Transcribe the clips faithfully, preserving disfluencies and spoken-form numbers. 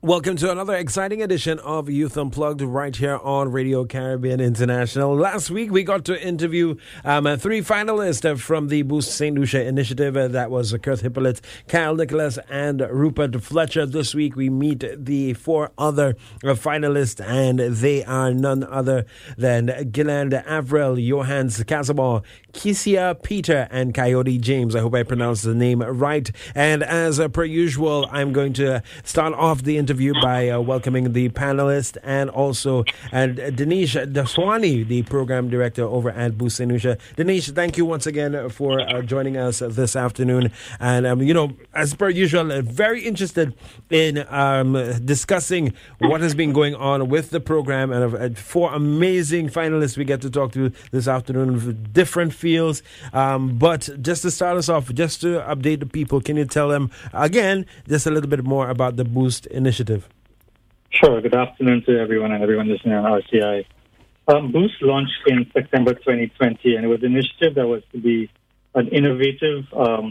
Welcome to another exciting edition of Youth Unplugged right here on Radio Caribbean International. Last week, we got to interview um, three finalists from the Boost Saint Lucia initiative. Uh, that was Kurt Hippolyte, Kyle Nicholas, and Rupert Fletcher. This week, we meet the four other uh, finalists, and they are none other than Gilland Avril, Johannes Casabon, Kisia Peter, and Coyote James. I hope I pronounced the name right. And as uh, per usual, I'm going to start off the interview by uh, welcoming the panelist and also and uh, Dinesh Daswani, the program director over at Boost Saint Lucia. Dinesh, thank you once again for uh, joining us this afternoon. And, um, you know, as per usual, uh, very interested in um, discussing what has been going on with the program. And uh, four amazing finalists we get to talk to this afternoon of different fields. Um, but just to start us off, just to update the people, can you tell them, again, just a little bit more about the Boost initiative? Sure. Good afternoon to everyone and everyone listening on R C I. Um, Boost launched in September twenty twenty, and it was an initiative that was to be an innovative, um,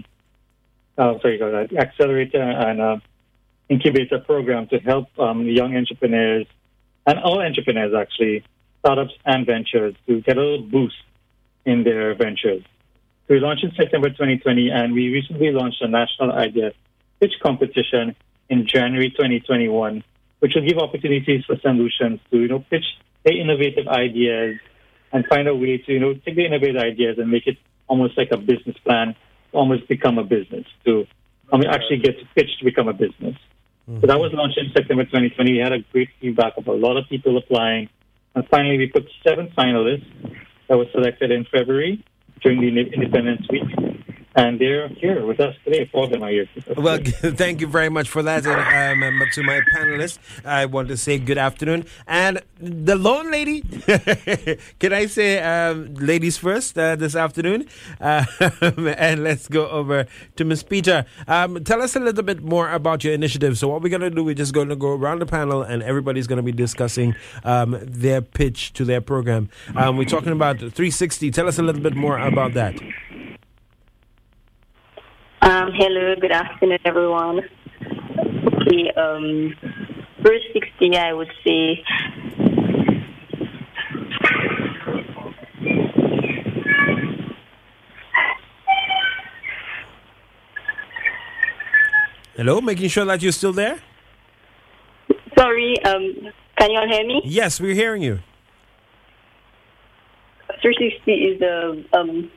uh, sorry, uh, accelerator and uh, incubator program to help um, young entrepreneurs and all entrepreneurs, actually, startups and ventures, to get a little boost in their ventures. So we launched in September twenty twenty, and we recently launched a national idea pitch competition in January twenty twenty-one, which will give opportunities for solutions to, you know, pitch their innovative ideas and find a way to, you know, take the innovative ideas and make it almost like a business plan, almost become a business, to I mean, actually get to pitch to become a business. Mm-hmm. So that was launched in September twenty twenty. We had a great feedback of a lot of people applying. And finally, we put seven finalists that were selected in February during the Independence Week. And they're here with us today. Four of them are here. Well, thank you very much for that. And um, to my panelists, I want to say good afternoon. And the lone lady, can I say um, ladies first uh, this afternoon? Uh, and let's go over to Miss Peter. Um, tell us a little bit more about your initiative. So what we're going to do, we're just going to go around the panel and everybody's going to be discussing um, their pitch to their program. Um, we're talking about three sixty. Tell us a little bit more about that. Um, hello, good afternoon, everyone. Okay, um, verse sixty, I would say. Hello, making sure that you're still there? Sorry, um, can you all hear me? Yes, we're hearing you. three sixty is the, um,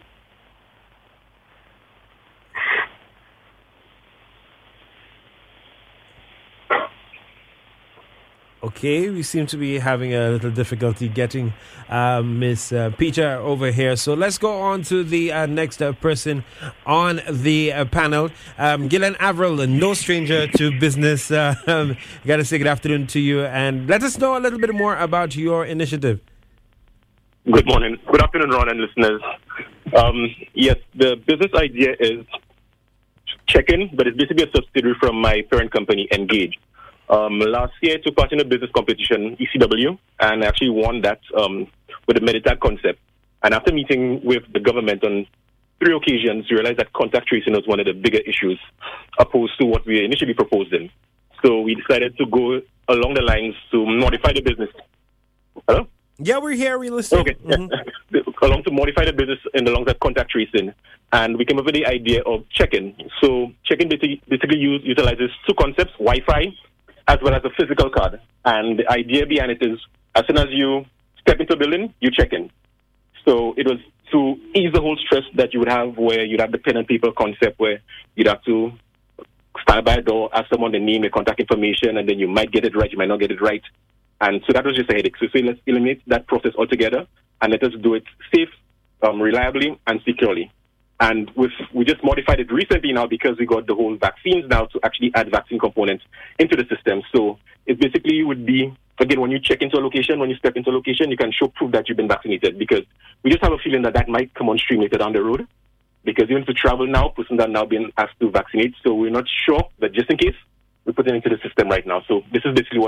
Okay, we seem to be having a little difficulty getting uh, Miss Uh, Peter over here. So let's go on to the uh, next uh, person on the uh, panel. Um, Gilland Avril, no stranger to business. Uh, um, got to say good afternoon to you and let us know a little bit more about your initiative. Good morning. Good afternoon, Ron and listeners. Um, yes, the business idea is Check-in, but it's basically a subsidiary from my parent company, Engage. Um, last year, I took part in a business competition, E C W, and I actually won that um, with the Meditag concept. And after meeting with the government on three occasions, we realized that contact tracing was one of the bigger issues opposed to what we initially proposed in. So we decided to go along the lines to modify the business. Hello? Yeah, we're here. We're listening. Okay. Mm-hmm. Along to modify the business in the long that contact tracing. And we came up with the idea of check-in. So check-in basically, basically use, utilizes two concepts, Wi-Fi as well as a physical card. And the idea behind it is, as soon as you step into a building, you check in. So it was to ease the whole stress that you would have where you'd have the pen and paper concept where you'd have to stand by a door, ask someone the name, the contact information, and then you might get it right, you might not get it right. And so that was just a headache. So, so let's eliminate that process altogether and let us do it safe, um, reliably, and securely. And with, we just modified it recently now because we got the whole vaccines now to actually add vaccine components into the system. So it basically would be, again, when you check into a location, when you step into a location, you can show proof that you've been vaccinated because we just have a feeling that that might come on stream later down the road. Because even to travel now, persons are now being asked to vaccinate. So we're not sure, but just in case, we put it into the system right now. So this is basically what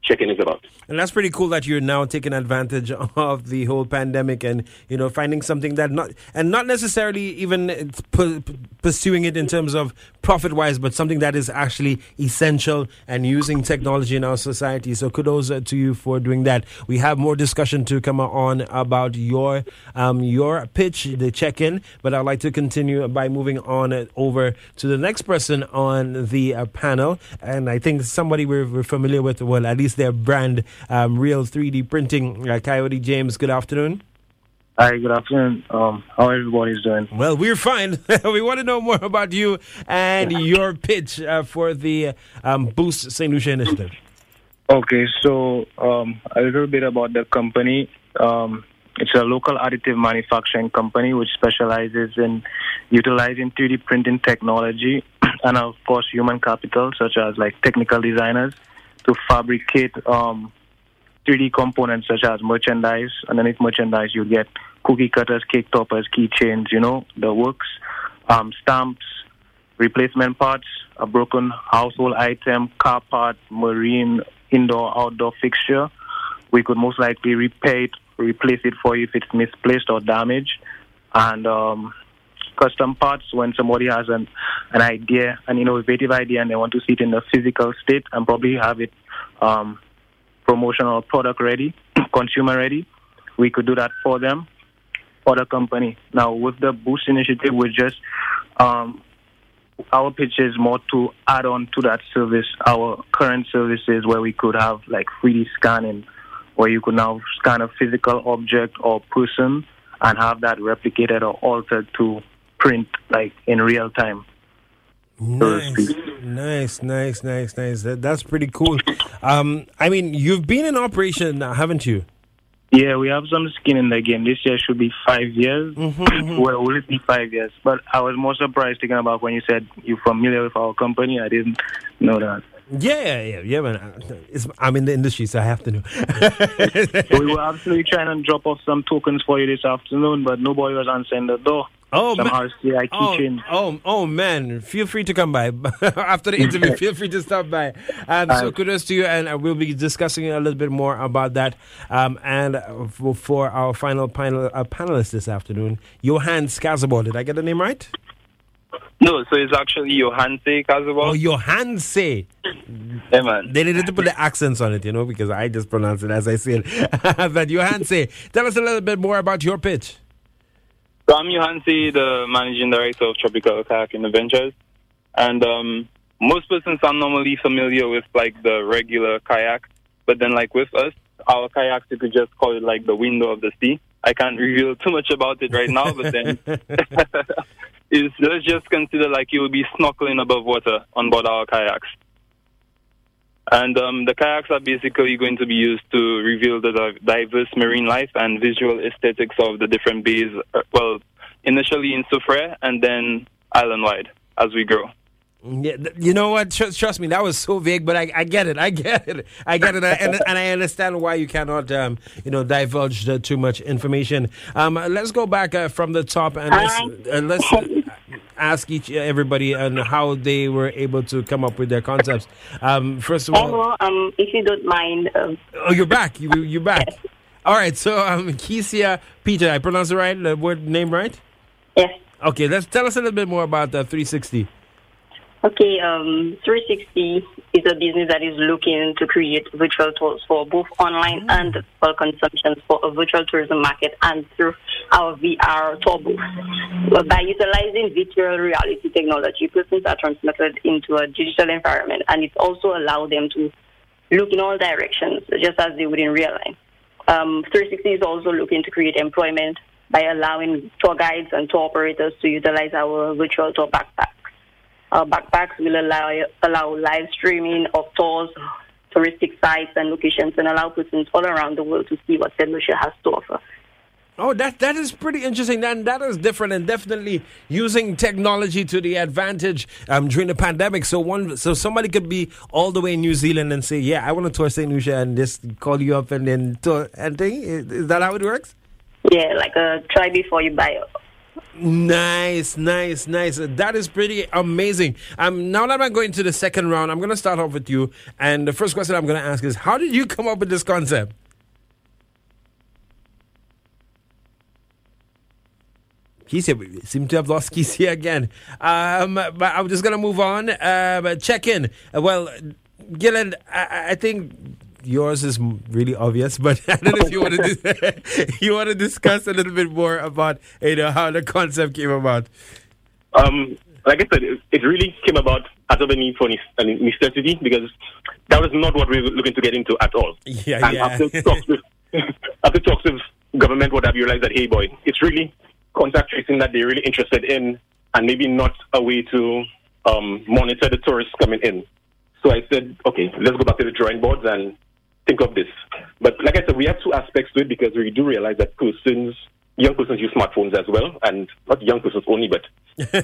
check-in is about. And that's pretty cool that you're now taking advantage of the whole pandemic and, you know, finding something that not, and not necessarily even pu- pursuing it in terms of profit-wise, but something that is actually essential and using technology in our society. So kudos to you for doing that. We have more discussion to come on about your um, your pitch, the check-in, but I'd like to continue by moving on over to the next person on the uh, panel. And I think somebody we're, we're familiar with, well, at least their brand, um, Real three D Printing. Uh, Coyote James, good afternoon. Hi, good afternoon. Um, how everybody's doing? Well, we're fine. We want to know more about you and your pitch uh, for the um, Boost Saint Lucia initiative. Okay, so um, a little bit about the company. Um, it's a local additive manufacturing company which specializes in utilizing three D printing technology and, of course, human capital, such as like technical designers, to fabricate um, three D components such as merchandise. Underneath merchandise, you get cookie cutters, cake toppers, keychains, you know, the works, um, stamps, replacement parts, a broken household item, car part, marine, indoor, outdoor fixture. We could most likely repair it, replace it for you if it's misplaced or damaged. And um, custom parts, when somebody has an, an idea, an innovative idea, and they want to see it in a physical state and probably have it um, promotional product ready, consumer ready, we could do that for them, for the company. Now, with the Boost initiative, we're just, um, our pitch is more to add on to that service, our current services where we could have like three D scanning, where you could now scan a physical object or person and have that replicated or altered to print like in real time. Nice, nice, nice, nice, nice. That, that's pretty cool. Um, I mean, you've been in operation now, haven't you? Yeah, we have some skin in the game. This year should be five years. Mm-hmm, mm-hmm. Well, will it be five years? But I was more surprised thinking about when you said you're familiar with our company. I didn't know that. Yeah, yeah, yeah, yeah, man. It's, I'm in the industry, so I have to know. We were absolutely trying to drop off some tokens for you this afternoon, but nobody was answering the door. Oh, some man. R C I keychain. Oh, oh, oh, man. Feel free to come by. After the interview, feel free to stop by. Um, so kudos to you, and we'll be discussing a little bit more about that. Um, and for, for our final panel, uh, panelist this afternoon, Johan Skazabal. Did I get the name right? No, so it's actually Johanse Kazabal. Oh, Johanse. Yeah, man. They needed to put the accents on it, you know, because I just pronounce it as I say it. But Johanse, tell us a little bit more about your pitch. So I'm Johanse, the managing director of Tropical Kayaking Adventures. And um, most persons are normally familiar with, like, the regular kayak. But then, like, with us, our kayaks, you could just call it, like, the window of the sea. I can't reveal too much about it right now, but then... is let's just consider like you will be snorkeling above water on board our kayaks. And um, the kayaks are basically going to be used to reveal the diverse marine life and visual aesthetics of the different bays, uh, well, initially in Soufrière and then island-wide as we grow. Yeah, you know what? Trust, trust me, that was so vague, but I, I get it. I get it. I get it, and, and I understand why you cannot, um, you know, divulge the, too much information. Um, let's go back uh, from the top and let's, uh, let's ask each everybody on how they were able to come up with their concepts. Um, first of all, Hello, um, if you don't mind. Um, oh, you're back. You, you're back. Yes. All right. So, um, Kesia Peter, I pronounced it right. The word name right? Yes. Okay. Let's tell us a little bit more about the three sixty. Okay, um, three sixty is a business that is looking to create virtual tours for both online mm. and for consumption for a virtual tourism market and through our V R tour booth. By utilizing virtual reality technology, persons are transmitted into a digital environment, and it also allows them to look in all directions, just as they would in real life. Um, three sixty is also looking to create employment by allowing tour guides and tour operators to utilize our virtual tour backpacks. Our backpacks will allow allow live streaming of tours, touristic sites and locations, and allow persons all around the world to see what Saint Lucia has to offer. Oh, that that is pretty interesting. That that is different, and definitely using technology to the advantage um, during the pandemic. So one, so somebody could be all the way in New Zealand and say, "Yeah, I want to tour Saint Lucia," and just call you up and then tour and thing. Is, is that how it works? Yeah, like a try before you buy Nice, nice, nice. That is pretty amazing. Um, now that I'm going to the second round, I'm going to start off with you. And the first question I'm going to ask is, how did you come up with this concept? Keisha, we seem to have lost Keisha again. Um, but I'm just going to move on. Uh, check in. Uh, well, Gillen, I, I think yours is really obvious, but I don't know if you want to dis- you want to discuss a little bit more about, you know, how the concept came about. Um, like I said, it, it really came about out of a need for a necessity, because that was not what we were looking to get into at all. Yeah, and yeah. After talks with after talks with government, what have you realized that, hey boy, it's really contact tracing that they're really interested in, and maybe not a way to um, monitor the tourists coming in. So I said, okay, let's go back to the drawing boards and think of this. But like I said, we have two aspects to it, because we do realize that persons, young persons use smartphones as well, and not young persons only, but, but,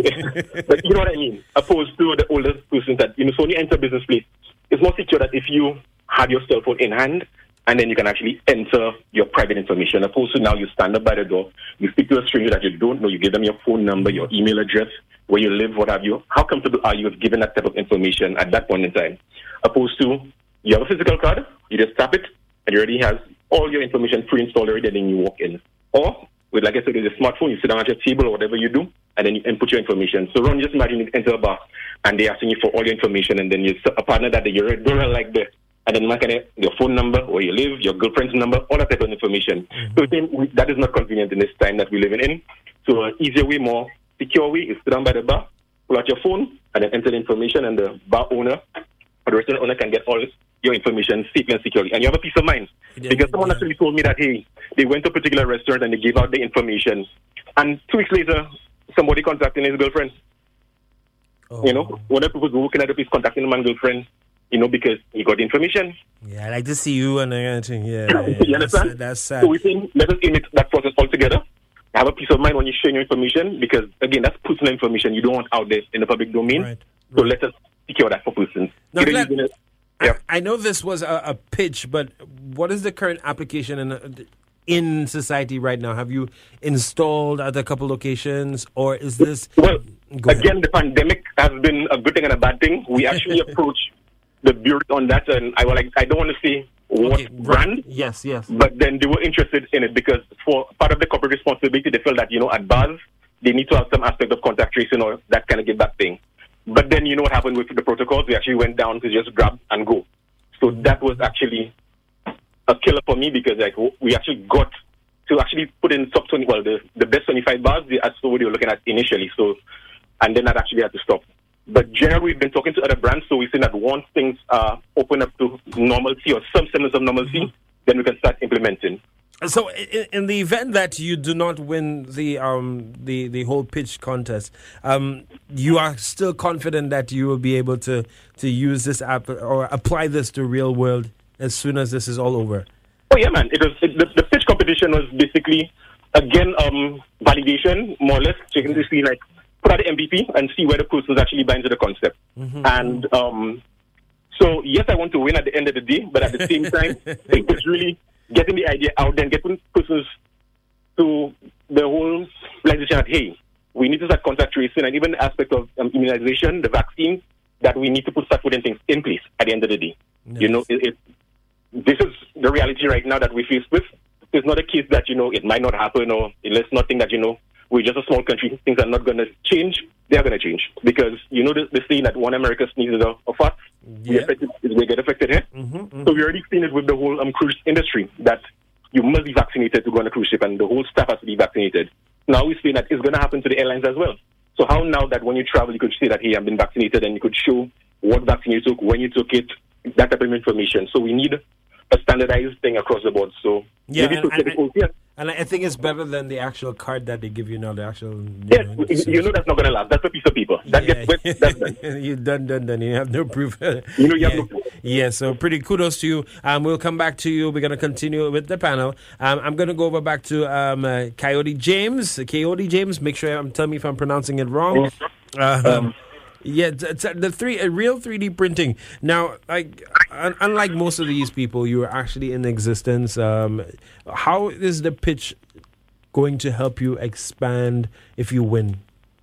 but you know what I mean, opposed to the older persons that, you know, so when you enter a business place, it's more secure that if you have your cell phone in hand, and then you can actually enter your private information, opposed to now you stand up by the door, you speak to a stranger that you don't know, you give them your phone number, your email address, where you live, what have you. How comfortable are you with giving that type of information at that point in time? Opposed to, you have a physical card, you just tap it, and it already has all your information pre-installed already, and then you walk in. Or, with, like I said, with a smartphone, you sit down at your table or whatever you do, and then you input your information. So Ron, just imagine you enter a bar, and they're asking you for all your information, and then you a partner that you don't really like the and then like your phone number, where you live, your girlfriend's number, all that type of information. Mm-hmm. So then we, that is not convenient in this time that we're living in. So an easier way, more secure way is sit down by the bar, pull out your phone, and then enter the information, and the bar owner or the restaurant owner can get all your information safely and securely. And you have a peace of mind. Yeah, because someone yeah. actually told me that, hey, they went to a particular restaurant and they gave out the information. And two weeks later, somebody contacting his girlfriend. Oh. You know, one of the people working at the place contacting my girlfriend. You know, because he got the information. Yeah, I like to see you and everything. Yeah, yeah, you understand? That's, that's sad. So we think let us aim it that process altogether. Have a peace of mind when you share your information, because again, that's personal information you don't want out there in the public domain. Right. So let us secure that for persons. Now, Glenn, it, yeah. I, I know this was a, a pitch, but what is the current application in in society right now? Have you installed at a couple locations, or is this? Well, again, the pandemic has been a good thing and a bad thing. We actually approach the bureau on that, and I, well, like, I don't want to say what okay, brand. Right. Yes, yes. But then they were interested in it because for part of the corporate responsibility, they felt that, you know, at bars, they need to have some aspect of contact tracing or that kind of give back thing. But then, you know what happened with the protocols? We actually went down to just grab and go. So that was actually a killer for me, because like we actually got to actually put in top twenty, well, the, the best twenty-five bars, that's what they were looking at initially. So, and then that actually had to stop. But generally, we've been talking to other brands, so we've seen that once things are open up to normalcy or some semblance of normalcy, mm-hmm. then we can start implementing. So, in, in the event that you do not win the um the, the whole pitch contest, um, you are still confident that you will be able to, to use this app or apply this to real world as soon as this is all over? Oh yeah, man! It was it, the, the pitch competition was basically again um validation, more or less, checking to see like. Put out the M V P and see where the person's actually buy into the concept. Mm-hmm. And um, so, yes, I want to win at the end of the day, but at the same time, it's really getting the idea out there and getting persons to the whole realization that, hey, we need to start contact tracing, and even the aspect of um, immunization, the vaccine, that we need to put start putting things in place at the end of the day. Nice. You know, it, it, this is the reality right now that we face with. It's not a case that, you know, it might not happen, or let's not think that, you know, we're just a small country. Things are not going to change. They are going to change. Because, you know, the, the saying that one America sneezes a, a fart, yeah. we, affected, we get affected here. Mm-hmm, mm-hmm. So we already seen it with the whole um, cruise industry, that you must be vaccinated to go on a cruise ship, and the whole staff has to be vaccinated. Now we're saying that it's going to happen to the airlines as well. So how now that when you travel, you could say that, hey, I've been vaccinated, and you could show what vaccine you took, when you took it, that type of information. So we need a standardized thing across the board. So yeah, maybe and, and, and, yeah. and I think it's better than the actual card that they give you now, the actual... You yes, know, you know that's not going to last. That's a piece of paper. That yeah. gets wet, that's done. You're done, done, done. You have no proof. You know you yeah. have no proof. Yeah, so pretty kudos to you. Um, we'll come back to you. We're going to continue with the panel. Um, I'm going to go over back to um, uh, Coyote James. Coyote James, make sure I'm tell me if I'm pronouncing it wrong. Uh, um, Yeah, the three uh, real three D printing. Now, like un- unlike most of these people, you are actually in existence. Um, how is the pitch going to help you expand if you win?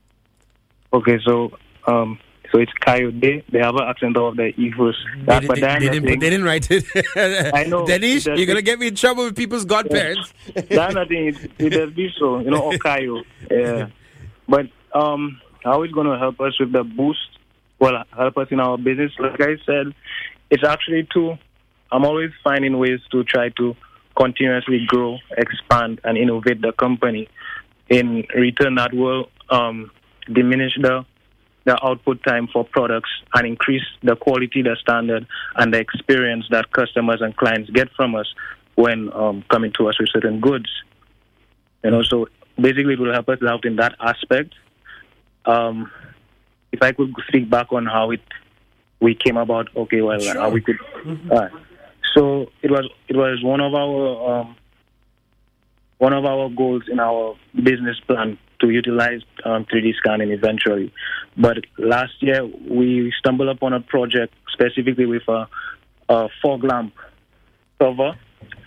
Okay, so um, so it's Coyote. They have an accent of the E first. They, they, they, they, didn't, they didn't write it. I know. Denish, you're going to get me in trouble with people's godparents. That's nothing. It, it does be so, you know, Okayo. Yeah. But um, how it's going to help us with the boost? Well, help us in our business. Like I said, it's actually to, I'm always finding ways to try to continuously grow, expand, and innovate the company. In return, that will um, diminish the the output time for products and increase the quality, the standard, and the experience that customers and clients get from us when um, coming to us with certain goods. You know, so basically it will help us out in that aspect. Um, if I could speak back on how it we came about, okay, well, sure. how we could. Mm-hmm. Uh, so it was it was one of our um, one of our goals in our business plan to utilize um, three D scanning eventually. But last year, we stumbled upon a project specifically with a, a fog lamp cover.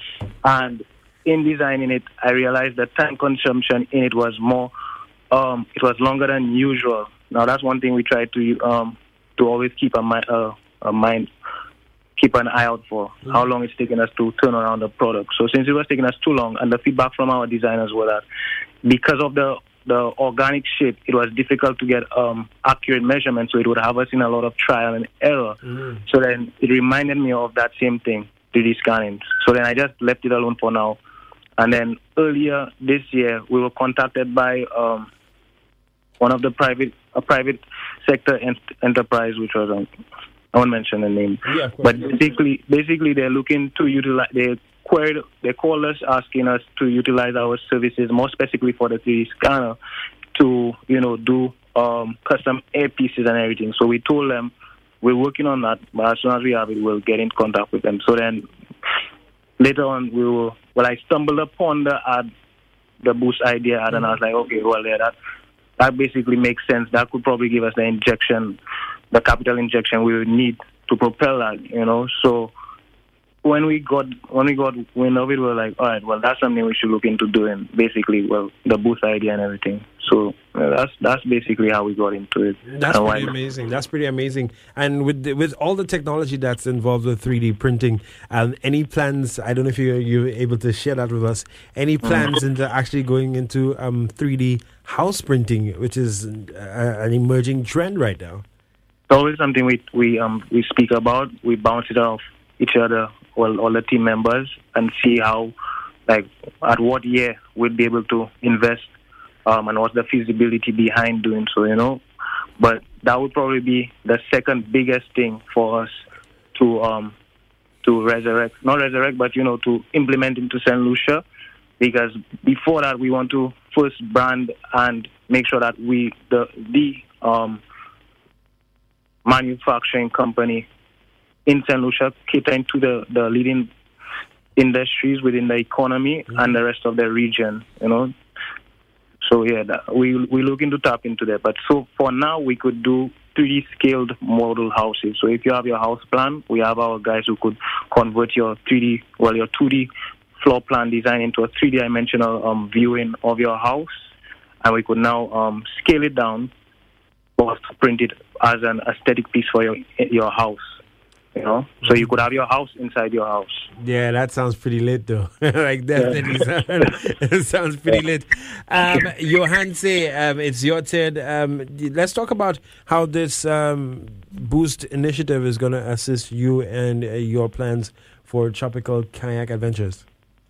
And in designing it, I realized that time consumption in it was more, um, it was longer than usual. Now, that's one thing we try to um, to always keep a, mi- uh, a mind, keep an eye out for, mm-hmm. how long it's taking us to turn around the product. So since it was taking us too long, and the feedback from our designers was that because of the the organic shape, it was difficult to get um, accurate measurements, so it would have us in a lot of trial and error. Mm. So then it reminded me of that same thing, three D scanning. So then I just left it alone for now. And then earlier this year, we were contacted by um, one of the private a private sector ent- enterprise, which was, um, I won't mention the name. Yeah, but basically, basically they're looking to utilize, they queried, they called us asking us to utilize our services, more specifically for the three D scanner, to, you know, do um, custom earpieces and everything. So we told them we're working on that, but as soon as we have it, we'll get in contact with them. So then later on, we will, well, I stumbled upon the ad, the Boost idea ad, mm-hmm. and I was like, okay, well, yeah, that, that basically makes sense. That could probably give us the injection, the capital injection we would need to propel that, you know. So when we got when we got wind of it, we were like, all right, well, that's something we should look into doing. Basically, well, the booth idea and everything. So uh, that's that's basically how we got into it. That's and pretty amazing. That's pretty amazing. And with the, with all the technology that's involved with three D printing, um, any plans? I don't know if you you're able to share that with us. Any plans mm-hmm. into actually going into um, three D house printing, which is uh, an emerging trend right now? It's always something we we um we speak about. We bounce it off each other, well, all the team members, and see how, like, at what year we'd be able to invest, um, and what's the feasibility behind doing so, you know. But that would probably be the second biggest thing for us to um to resurrect, not resurrect, but, you know, to implement into Saint Lucia, because before that we want to first brand and make sure that we the the um manufacturing company in Saint Lucia catering to the, the leading industries within the economy mm-hmm. and the rest of the region, you know. So yeah, that, we we looking to tap into that. But so for now, we could do three D scaled model houses. So if you have your house plan, we have our guys who could convert your three D, well, your two D floor plan design into a three dimensional um, viewing of your house, and we could now um, scale it down or print it as an aesthetic piece for your your house. You know, so you could have your house inside your house. Yeah, that sounds pretty lit, though. Like definitely, it sounds pretty lit. Um, Johanse, um, it's your turn. Um, let's talk about how this um, Boost initiative is going to assist you and uh, your plans for Tropical Kayak Adventures.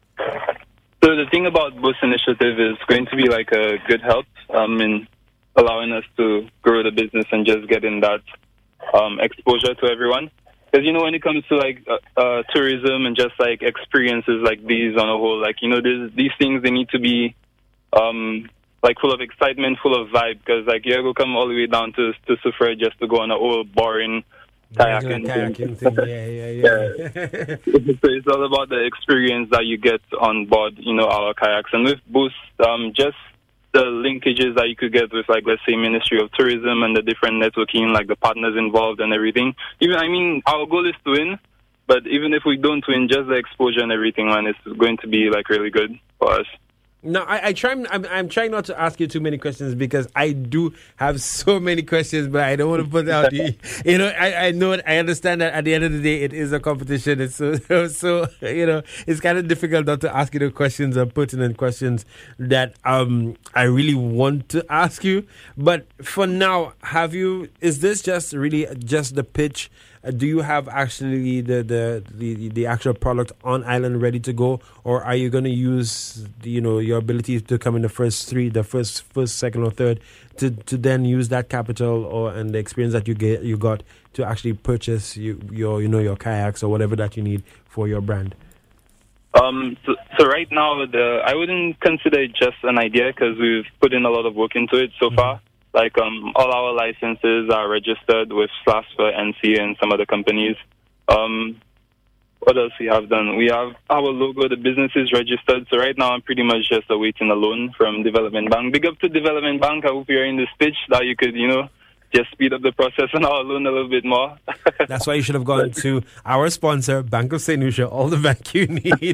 So the thing about Boost initiative is going to be like a good help um, in allowing us to grow the business and just getting that um, exposure to everyone. Because, you know, when it comes to, like, uh, uh, tourism and just, like, experiences like these on a whole, like, you know, these things, they need to be, um, like, full of excitement, full of vibe. Because, like, you go come all the way down to to Soufrière just to go on a old boring kayaking thing. thing. Yeah, yeah, yeah. yeah. So it's all about the experience that you get on board, you know, our kayaks. And with Boost, um, just the linkages that you could get with, like, let's say, Ministry of Tourism and the different networking, like the partners involved and everything. Even, I mean, our goal is to win, but even if we don't win, just the exposure and everything, man, it's going to be, like, really good for us. No, I, I try. I'm, I'm trying not to ask you too many questions because I do have so many questions, but I don't want to put out. You, you know, I, I know it. I understand that at the end of the day, it is a competition. It's so, so you know, it's kind of difficult not to ask you the questions or pertinent questions that um I really want to ask you. But for now, have you? Is this just really just the pitch? Uh, do you have actually the, the, the, the actual product on island ready to go, or are you going to use the, you know your ability to come in the first three, the first, first, second, or third, to, to then use that capital or and the experience that you get you got to actually purchase you, your you know your kayaks or whatever that you need for your brand? Um, so, so right now, the I wouldn't consider it just an idea because we've put in a lot of work into it so mm-hmm. far. Like, um, all our licenses are registered with SLASFA, N C A, and some other companies. Um, what else we have done? We have our logo, the business is registered. So right now, I'm pretty much just awaiting a loan from Development Bank. Big up to Development Bank. I hope you're in this pitch that you could, you know, just speed up the process and our loan a little bit more. That's why you should have gone to our sponsor, Bank of Saint Lucia, all the bank you need.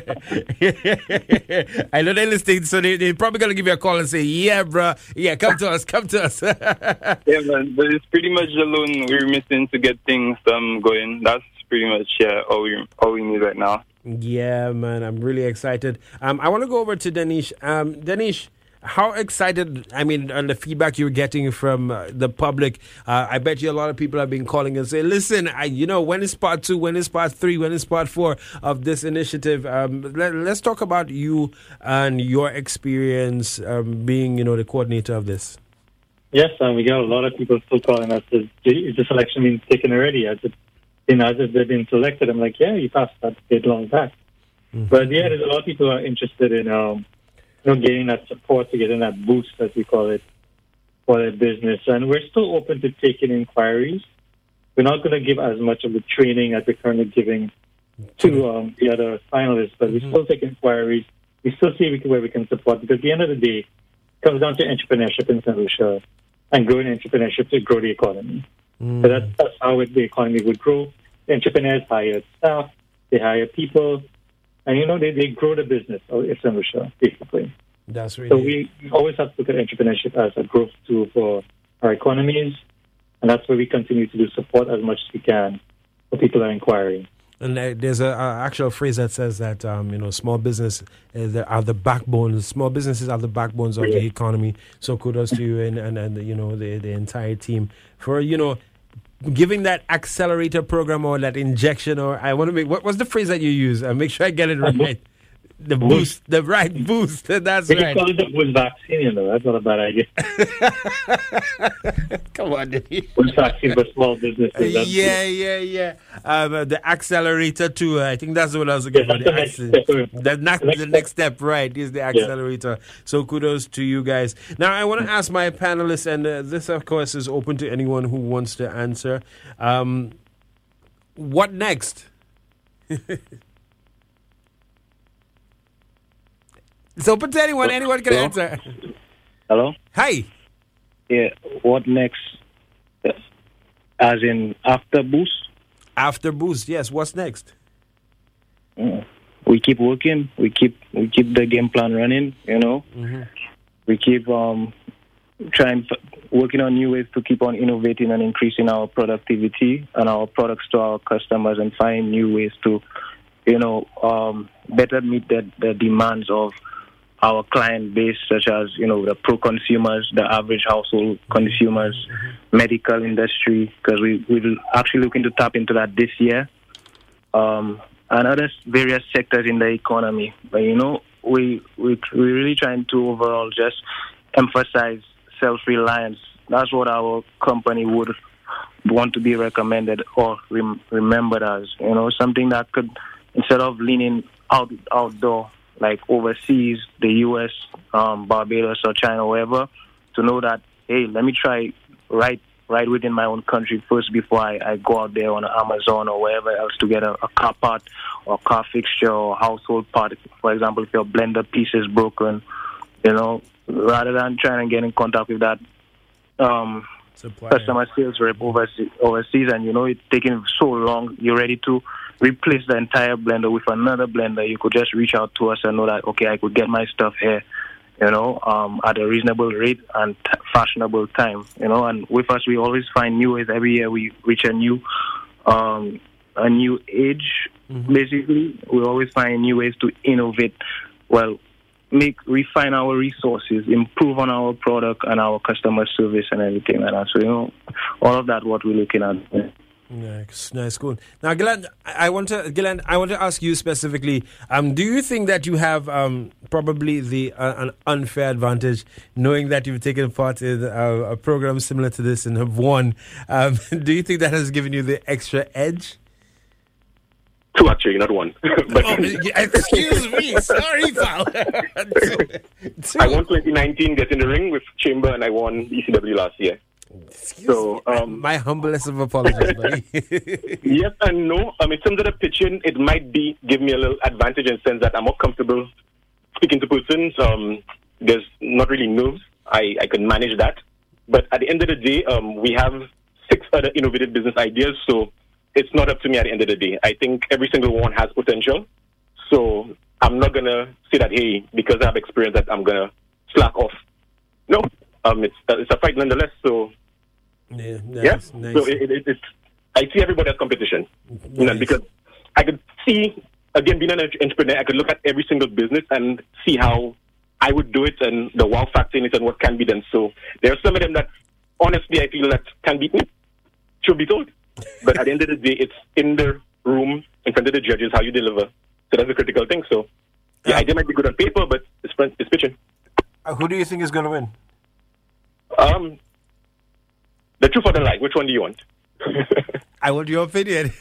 I know they're listening, so they, they're probably going to give you a call and say, yeah, bro, yeah, come to us, come to us. Yeah, man, but it's pretty much the loan we're missing to get things um, going. That's pretty much yeah, all, we, all we need right now. Yeah, man, I'm really excited. Um, I want to go over to Danish. Um, Danish, how excited, I mean, and the feedback you're getting from uh, the public, uh, I bet you a lot of people have been calling and saying, listen, I, you know, when is part two, when is part three, when is part four of this initiative? Um, let, let's talk about you and your experience um, being, you know, the coordinator of this. Yes, and we got a lot of people still calling us, is the selection been taken already? As it, you know, as if they've been selected, I'm like, yeah, you passed that date long back. Mm-hmm. But yeah, there's a lot of people who are interested in, um, you know, getting that support, to getting that boost, as we call it, for their business. And we're still open to taking inquiries. We're not going to give as much of the training as we're currently giving to um, the other finalists, but mm-hmm. we still take inquiries. We still see where we can support, because at the end of the day, it comes down to entrepreneurship in Saint Lucia and growing entrepreneurship to grow the economy. Mm. So that's, that's how it, the economy would grow. The entrepreneurs hire staff, they hire people, and, you know, they, they grow the business of Saint Lucia, basically. That's really... So we always have to look at entrepreneurship as a growth tool for our economies, and that's where we continue to do support as much as we can for people that are inquiring. And uh, there's an actual phrase that says that, um, you know, small business uh, are the backbones. Small businesses are the backbones of yeah. the economy. So kudos to you and, and, and you know, the, the entire team for, you know, giving that accelerator program or that injection, or I want to make, what was the phrase that you use? Uh, make sure I get it right. The boost, the right boost. That's we right. We call it the boost vaccine, you know. That's not a bad idea. Come on, Diddy. Boost vaccine for small businesses. That's yeah, good. yeah, yeah. Um, uh, the accelerator too. Uh, I think that's what I was looking yeah, for. The, next step. the, next, the next step, right, is the accelerator. Yeah. So kudos to you guys. Now, I want to ask my panelists, and uh, this, of course, is open to anyone who wants to answer. Um, what next? It's open to anyone. Anyone can Hello? answer. Hello? Hi. Yeah, what next? As in after Boost? After Boost, yes. What's next? Mm. We keep working. We keep we keep the game plan running, you know. Mm-hmm. We keep um, trying, working on new ways to keep on innovating and increasing our productivity and our products to our customers, and find new ways to, you know, um, better meet the, the demands of our client base, such as, you know, the pro consumers, the average household consumers, mm-hmm. medical industry, because we, we're actually looking to tap into that this year, um, and other various sectors in the economy. But, you know, we, we, we're really trying to overall just emphasize self-reliance. That's what our company would want to be recommended or rem- remembered as, you know, something that could, instead of leaning out outdoor, like overseas, the U S, um, Barbados or China, wherever, to know that, hey, let me try right right within my own country first before I, I go out there on Amazon or wherever else to get a, a car part or car fixture or household part. For example, if your blender piece is broken, you know, rather than trying to get in contact with that um, Supplier. customer sales rep overseas, overseas, and you know it's taking so long. You're ready to replace the entire blender with another blender. You could just reach out to us and know that okay, I could get my stuff here, you know, um, at a reasonable rate and t- fashionable time, you know. And with us, we always find new ways. Every year, we reach a new, um, a new age. Mm-hmm. Basically, we always find new ways to innovate. Well, make refine our resources, improve on our product and our customer service and everything like that. So you know, all of that what we're looking at. Nice, nice, cool. Now, Gillian, I want to, Gillian, I want to ask you specifically. Um, do you think that you have um, probably the uh, an unfair advantage, knowing that you've taken part in a, a program similar to this and have won? Um, do you think that has given you the extra edge? Two, actually, not one. But oh, excuse me, sorry, pal. I won twenty nineteen, Get in the Ring with Chamber, and I won E C W last year. Excuse so, um, my humblest of apologies, buddy. Yes and no. Um, in terms of the pitching, it might be give me a little advantage in the sense that I'm more comfortable speaking to persons. Um, there's not really nerves. I, I can manage that. But at the end of the day, um, we have six other innovative business ideas, so it's not up to me at the end of the day. I think every single one has potential. So I'm not going to say that, hey, because I have experience that I'm going to slack off. No, um, it's, uh, it's a fight nonetheless. So, yeah, nice, yeah. Nice. So it, it, it's, I see everybody as competition. Nice. You know, because I could see, again, being an entrepreneur, I could look at every single business and see how I would do it and the wow factor in it and what can be done. So there are some of them that, honestly, I feel that can beat me. Should be told. But at the end of the day, it's in the room, in front of the judges, how you deliver. So that's a critical thing. So the idea might be good on paper, but it's, it's pitching. Uh, who do you think is going to win? Um, the truth or the lie? Which one do you want? I want your opinion.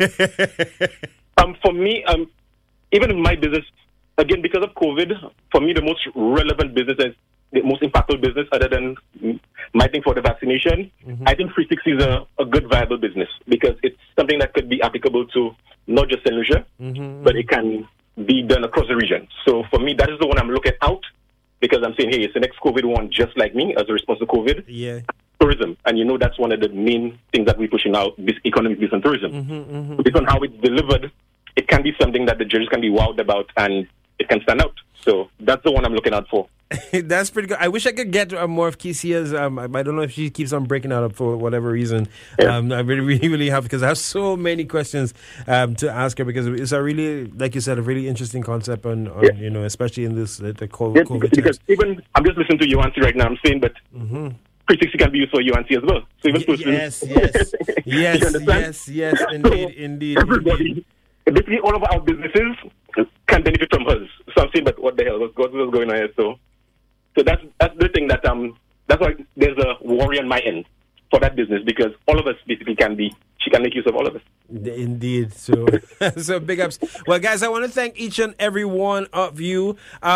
um, for me, um, even in my business, again, because of COVID, for me, the most relevant business is the most impactful business other than my thing for the vaccination. Mm-hmm. I think three sixty is a, a good viable business because it's something that could be applicable to not just Saint Lucia, mm-hmm. but it can be done across the region. So for me, that is the one I'm looking out because I'm saying, hey, it's the next COVID one just like me as a response to COVID. Yeah. Tourism. And you know that's one of the main things that we're pushing out, this economic based on tourism. Mm-hmm, mm-hmm. Based on how it's delivered, it can be something that the judges can be wowed about and it can stand out. So that's the one I'm looking out for. That's pretty good. I wish I could get uh, more of Kisia's. Um, I, I don't know if she keeps on breaking out for whatever reason. Yeah. Um, I really, really, really have because I have so many questions um, to ask her because it's a really, like you said, a really interesting concept on, on yeah. you know, especially in this uh, the COVID. Yeah, because, because even I'm just listening to Yuancy right now. I'm saying, but mm-hmm. three sixty can be used for Yuancy as well. So even y- yes, yes, yes, yes, yes, indeed, so indeed. Everybody, indeed. basically, all of our businesses can benefit from hers. So I'm saying, but what the hell? What's, what's going on here? So. So that's that's the thing that um that's why there's a worry on my end for that business because all of us basically can be she can make use of all of us. Indeed. So so big ups. Well, guys, I want to thank each and every one of you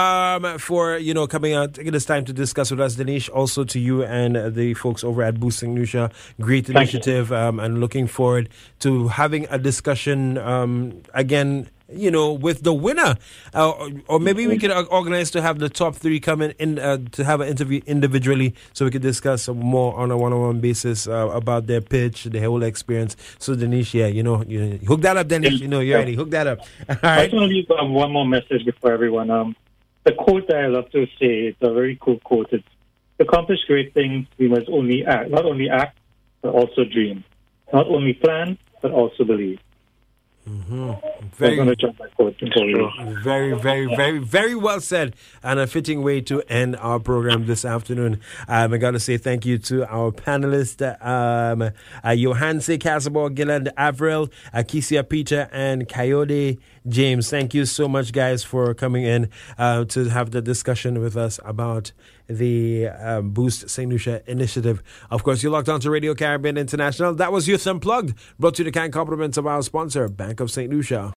um for you know coming out taking this time to discuss with us, Dinesh. Also to you and the folks over at Boost Saint Lucia. Great initiative um, and looking forward to having a discussion um again. You know, with the winner, uh, or, or maybe we could organize to have the top three come in, in uh, to have an interview individually, so we could discuss more on a one-on-one basis uh, about their pitch, the whole experience. So, Dinesh, yeah, you know, you hook that up, Dinesh. You know, you're ready. Hook that up. All right. I just want to leave um, one more message before everyone. Um, the quote that I love to say, it's a very cool quote. It's, to accomplish great things, we must only act, not only act, but also dream. Not only plan, but also believe. Mm-hmm. Very, I'm jump my quote very, very, very, very well said, and a fitting way to end our program this afternoon. Um, I got to say thank you to our panelists, um, uh, Johanse Casabor, Gillian Avril, Kisia Peter, and Coyote James. Thank you so much, guys, for coming in uh, to have the discussion with us about the um, Boost Saint Lucia initiative. Of course, you're locked on to Radio Caribbean International. That was Youth Unplugged, brought to you the kind compliments of our sponsor, Bank of Saint Lucia.